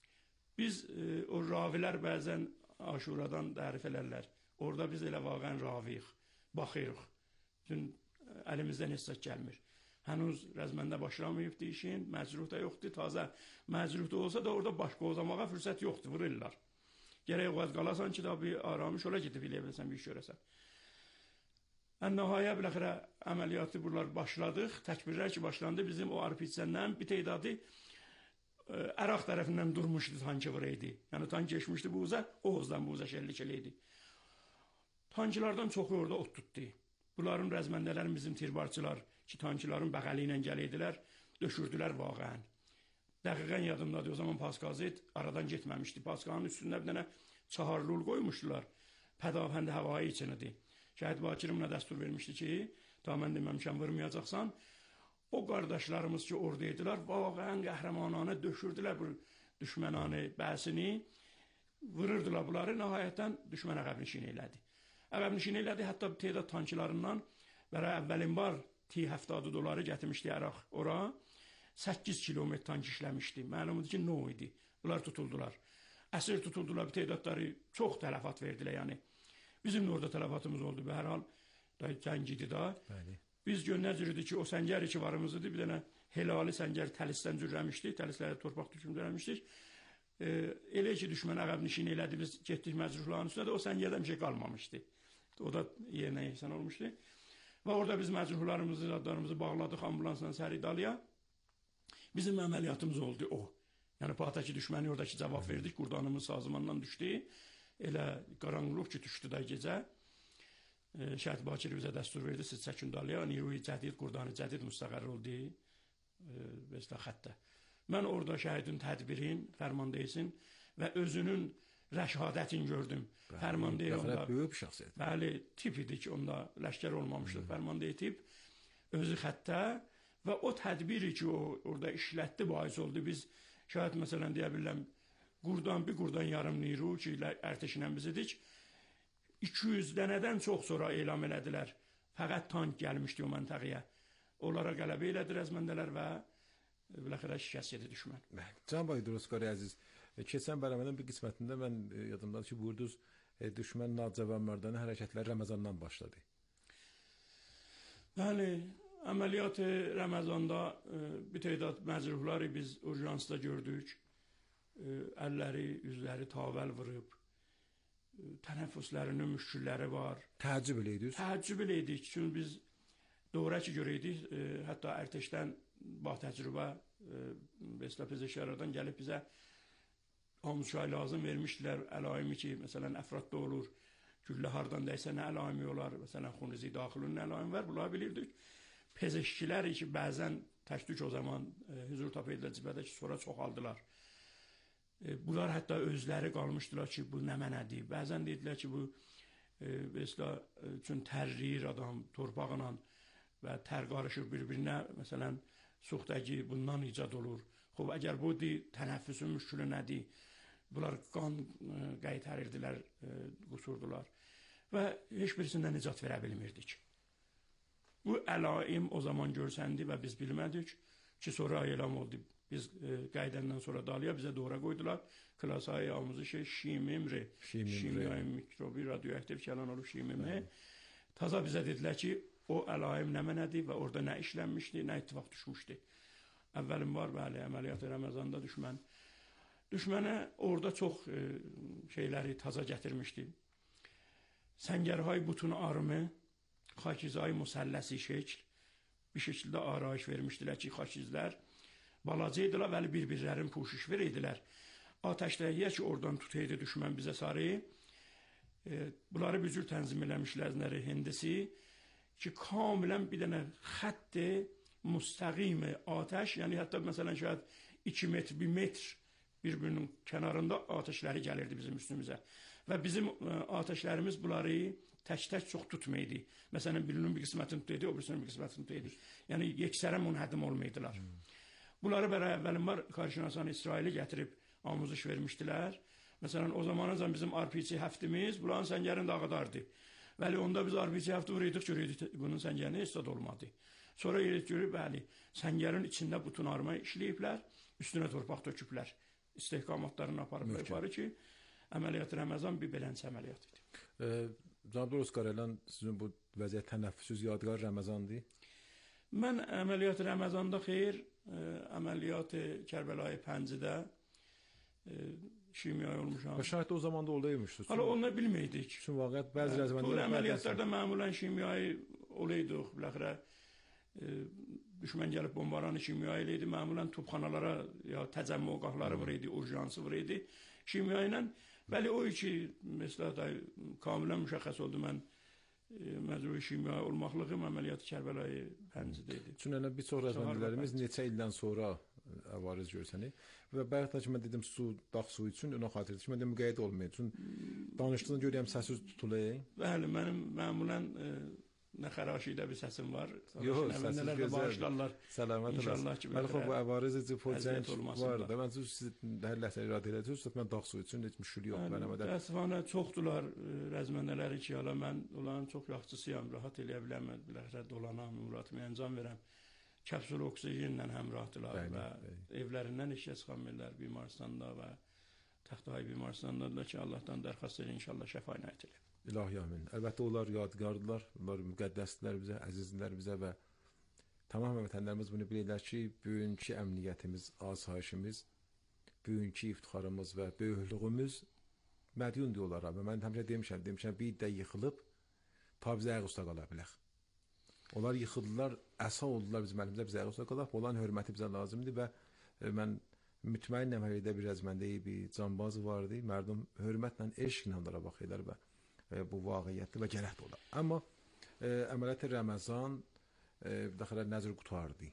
Biz e, o ravilər bəzən Aşuradan tərif elərlər. Orada biz elə vaqən raviyik, baxırıq. Çünki əlimizdən hesab gəlmir. Hənuz rəzməndə başlamayıbdı işin, məcruh da yoxdur. Taza məcruh da olsa da orada baş qozamağa fürsət yoxdur, vururlar. Gərək o az qalasan ki, da bir aramış ola gedib eləyə bilsən, bir iş görəsən. Ən-nəhayyə biləxirə əməliyyatı bunlar başladıq. Təkbirlər ki başlandı, bizim o arpitsəndən bir teydadı Əraq tərəfindən durmuşdu, tankı vuraydı. Yəni tank geçmişdi buğza, Oğuzdan buğza şəllik eləydi. Tanklardan çoxu orada ot tutdu. Bunların rəzməndələri bizim tirbarçılar ki, tankların bəğəli ilə gəliydilər, döşürdülər vaqən. Dəqiqən yadımdadır, o zaman Pasqazet aradan getməmişdi. Pasqanın üstündə bir dənə çaharlul qoymuşdular. Pədafəndə havayı için idi. Şəhid Bakirim nə dəstur vermişdi ki, ta mən deməmişəm vurmayacaqsan. O qardaşlarımız ki oradaydılar, vaqən qəhrəmananə döşürdülər bu düşmənanə bəsini, vururdular bunları, nəhayətən düşmən əqəbnişin elədi. Əqəbnişin elədi, hətta teydad tanklarından və əvvəlin var T həftəd doları gətirmişdi Əraq ora, səkkiz kilometr tank işləmişdi. Məlumdur ki, no idi. Bunlar tutuldular. Əsir tutuldular, bir tədadları çox tələfat verdilər yəni. Bizim də orada tələfatımız oldu. Hər hal da cəng idi da. Bəli. Biz gönlər cürüdü ki, o səngər iki varımız idi. Bir dənə helali səngər təlisdən cürləmişdik. Təlisləri torpaq düşümdürəmişdik. E, elə ki, düşmən əqəbnişin elədi. Biz getdik məcruhların üstündə də o səngərdə bir şey qalmamışdı. O da yerinə ihsan olmuşdu. Və orada biz məcruhlarımızı, adlarımızı bağladıq ambulansla Səridalıya. Bizim əməliyyatımız oldu o. Yəni Pataki düşməni oradakı cavab verdik. Qurdanımız sazımandan düşdü. Elə qaranlıq ki, düşdü da gecə. E, Şəhid Bakir bizə dəstur verdi. Siz çəkin dalıya. Niruy cədid, Qurdanı cədid müstəqər oldu. E, xəttə. Mən orada şəhidin tədbirin, fərmandeysin və özünün rəşadətini gördüm. Fərmandey onda. Böyük şəxsiyyət. Bəli, tip idi ki, onda ləşkər olmamışdı. Fərmandey tip. Özü xəttə və o tədbiri ki, o orada işlətdi, bais oldu. Biz şəhid məsələn deyə bilirəm, Qurdan bir qurdan yarım niru ki, ərtəşinən biz idik. iki yüz dənədən çox sonra elam elədilər. Fəqət tank gəlmişdi o məntəqəyə. Onlara qələbə elədi rəzməndələr və biləxərə şikəst yedi düşmən. Can Bay Duruzqari əziz, keçən bərnamənin bir qismətində mən yadımdadır ki, buyurdunuz, düşmən Nacəvan Mərdanə hərəkətləri Ramazandan başladı. Bəli, əməliyyat Ramazanda bir tədad məcruhları biz urjansda gördük. Əlləri, üzləri tavəl vurub, tənəffüslərinin müşkülləri var. Təəccüb eləyidik. Təəccüb eləyidik. Çünki biz doğru ki görəydik, hətta ərtəşdən bax təcrübə Besla Pezeşərədən gəlib bizə amuşay lazım vermişdilər, əlaimi ki, məsələn, əfradda olur, güllə hardan dəysə nə əlaimi olar, məsələn, xunizi daxilin nə əlaimi var, bunları bilirdik. Pezeşkilər ki, bəzən təşdük o zaman hüzur tapıydılar cibədə ki, sonra çoxaldılar. Bunlar hətta özləri qalmışdılar ki, bu nə mənədir. Bəzən dedilər ki, bu Besla üçün tərriyir adam torpağla və tər qarışır bir-birinə, məsələn, suxdəki bundan icad olur. Xob, əgər bu tənəffüsün müşkülü nədir? Bunlar qan qaytarirdilər, qusurdular və heç birisindən nicat verə bilmirdik. Bu əlaim o zaman görsəndi və biz bilmədik ki, sonra elam oldu. Biz qaydəndən sonra dalıya bizə doğra qoydular. Klasayı amuzuşu şimimri, şimimri mikrobi, radioaktiv kəlan olub şimimri. Taza bizə dedilər ki, o əlaim nə mənədir və orada nə işlənmişdi, nə ittifaq düşmüşdü. Əvvəlim var, bəli, əməliyyat-ı Ramazanda düşmən. Düşmənə orada çox e, şeyləri taza gətirmişdi. Səngərhay bütün arımı, xakizay müsəlləsi şəkl, bir şəkildə arayış vermişdilər ki, xakizlər balaca idilər, vəli bir-birlərin puşuş verirdilər. Ateşləyiyə ki, oradan tutaydı düşmən bizə sarı. E, bunları bir cür tənzim eləmişlərləri hindisi ki, kamilən bir dənə xətti müstəqim ateş, yəni hətta məsələn şayad iki metr, bir metr bir-birinin kənarında ateşləri gəlirdi bizim üstümüzə. Və bizim ateşlərimiz bunları tək-tək çox tutmaydı. Məsələn, birinin bir qismətini tutaydı, o birisinin bir qismətini tutaydı. Yəni, yeksərə münhədim olmaydılar. Hmm. Bunları bəra əvvəlim var, Karşınasan İsraili gətirib amuzuş vermişdilər. Məsələn, o zamanıcan bizim R P C həftimiz bunların səngərin dağıdardı. Bəli, onda biz R P C həfti vuruyduq, görüydük, bunun səngərini heç də olmadı. Sonra yerət görüb, bəli, səngərin içində bütün arma işləyiblər, üstünə torpaq töküblər. İstehkamatlarını aparıblar yuxarı ki, əməliyyat Ramazan bir belənçə əməliyyat idi. Cənab Duruzqari, sizin bu vəziyyət tənəffüsüz yadgar Ramazandır? Mən əməliyyat Ramazanda xeyr, əməliyyat Kərbəlayı Pəncidə şimyaya olmuşam. Və şahid o zaman da olaymışdır. Hala onu bilməydik. Üçün vaqiət bəzi rəzməndlər... Əməliyyatlarda məmulən şimyayı olaydıq, biləxirə düşmən gəlib bombaranı şimyayı ilə idi, məmulən tubxanalara ya təcəmmü oqaqları var idi, urjansı var idi şimyayı ilə. Bəli, o ki, məsələn, kamilən müşəxəs oldu, mən məcburi şimyayı olmaqlığım əməliyyatı Kərbəlayı Pəncidə idi. Çünki bir çox rəzməndlərimiz neçə ildən sonra əvariz görsəni və bəxtən ki, mən dedim su, dağ suyu üçün, ona xatirdir ki, mən də müqəyyət olmayın. Çünki danışdığını görəyəm, səssiz tutulur. Bəli, mənim məmulən nə xəraşidə bir səsim var. Yox, səssiz gözəl. Səlamət olasın. Bəli, bu əvariz pozənt var da. Mən siz hər ləhsə iradə elədiniz, mən dağ suyu üçün heç müşkül yox. Təəssüfənə çoxdular rəzmənələri ki, hala mən onların çox yaxçısıyam, rahat eləyə biləm, biləxirə dolanam, müratımı əncam verəm. Kəpsul oksigenlə həmrahdılar və evlərindən işə çıxanmirlər Bimaristanda və taxtahay بیمارستان دادlar ki Allah'tan dərxast edin inşallah şəfa inayət elə. İlahi amin. Əlbəttə onlar yadgardırlar, onlar müqəddəsdirlər bizə, əzizdirlər bizə və tamam vətənlərimiz bunu bilirlər ki, bugünkü əmniyyətimiz, asayişimiz, bugünkü iftixarımız və böyüklüyümüz mədyundur onlara və mən həmişə demişəm, demişəm bir də yıxılıb ta bizə ayaq üstə qala bilək. Onlar yıxıldılar, əsa oldular bizim əlimizdə bizə ayaq üstə qalaq. Olan hörməti bizə lazımdır və mən mütməinnəm hər yerdə bir əzməndə bir canbazı vardı. Mərdum hörmətlə, eşqlə onlara baxırlar və bu vaqiətli və gərəkdir olar. Amma əməliyyat Ramazan daxılə nəzər qutardı.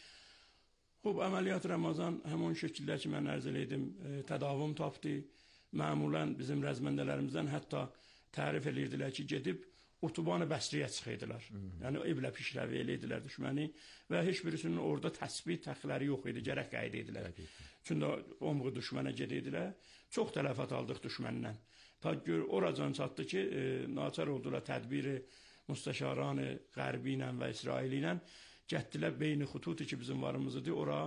Xub, əməliyyat Ramazan həmin şəkildə ki, mən ərz elədim, tədavüm tapdı. Məmulən bizim rəzməndələrimizdən hətta tərif edirdilər ki, gedib otobanı bəsriyə çıxıydılar. Yəni evlə pişrəvi eləydilər düşməni və heç birisinin orada təsbih təxləri yox idi, gərək qeyd edilər. Çünki omğu düşmənə gedirdilər. Çox tələfat aldıq düşməndən. Ta gör oracan çatdı ki, e, naçar oldular tədbiri müstəşaranı Qərbi ilə və İsraili ilə getdilər beyni xututi ki, bizim varımızdır, ora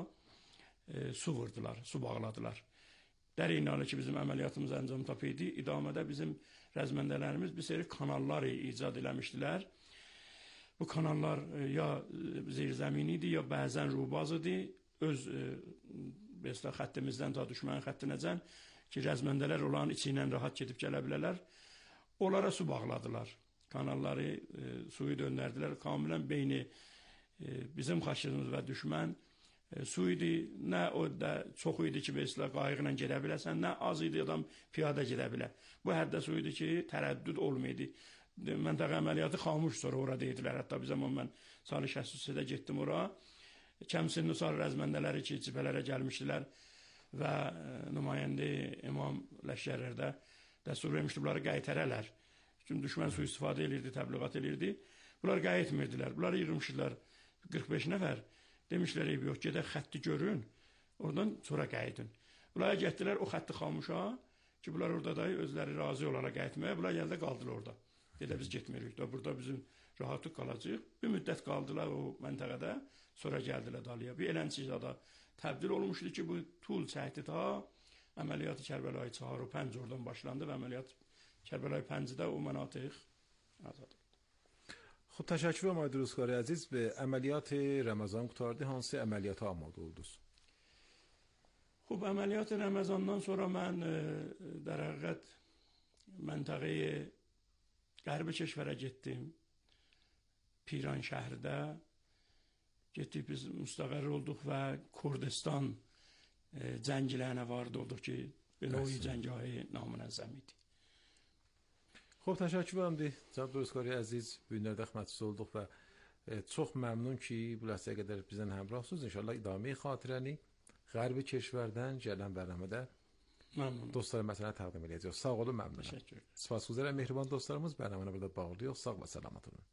e, su vurdular, su bağladılar. Dərinalı ki, bizim əməliyyatımız əncam tapıydı. İdamədə bizim rəzməndələrimiz bir seri kanallar icad eləmişdilər. Bu kanallar ya zirzəmini idi, ya bəzən rubaz idi. Öz e, xəttimizdən ta düşmənin xəttinəcən ki, rəzməndələr olan içi ilə rahat gedib gələ bilərlər. Onlara su bağladılar. Kanalları, e, suyu döndərdilər. Kamilən beyni e, bizim xaşırımız və düşmən e, su idi. Nə o da çox idi ki, mesela qayıqla gedə biləsən, nə az idi adam piyada gedə bilər. Bu həddə su idi ki, tərəddüd olmaydı. Məntəqə əməliyyatı xamuş sonra ora deyidilər. Hətta bir zaman mən Salih Şəhsusidə getdim ora. Kəmsin Nusar rəzməndələri ki, cibhələrə gəlmişdilər və nümayəndə imam ləşkərlərdə dəstur vermişdi, bunları qaytarələr. Çünki düşmən su istifadə edirdi, təbliğat edirdi. Bunlar qayıtmırdılar. Bunları yığmışdılar qırx beş nəfər. Demişlər, eyb yox, gedək xətti görün, oradan sonra qayıdın. Bunlara getdilər o xətti xamuşa ki, bunlar orada da özləri razı olaraq qayıtmaya, bunlar gəldə qaldılar orada. Dedə biz getmirik da, burada bizim rahatlıq qalacaq. Bir müddət qaldılar o məntəqədə, sonra gəldilər Dalıya. Bir eləncə da təbdil olmuşdu ki, bu tul çəkdi ta əməliyyatı Kərbəlayı çağır o pənc oradan başlandı və əməliyyat Kərbəlayı pəncidə o mənatiq azad. خب تشکر آقای درستکار عزیز. به عملیات رمضان قطارdi hansı əməliyyata amadə oldunuz? خب əməliyyat Ramazandan sonra mən در həqiqət məntəqəyə Qərbi Keşvərə getdim. Piran şəhərdə getdik, biz müstəqər olduq və Kurdistan cəngiləyinə vardı olduq ki, Beloyi cəngahı namünəzzəm idi. خب تشکر ederim cənab Durskari əziz. Bu günlərdə xidmətçisi olduq və çox məmnun ki, bu ləhzəyə qədər bizdən həmrahsınız. İnşallah idamə xatirəni Qərbi Keşvərdən gələn bərnamədə dostlara məsələni təqdim edəcəyik. Sağ olun, məmnunam. Təşəkkür. Sipasgüzarəm mehriban dostlarımız. Bərnaməni burada bağlıyıq. Sağ və salamat olun.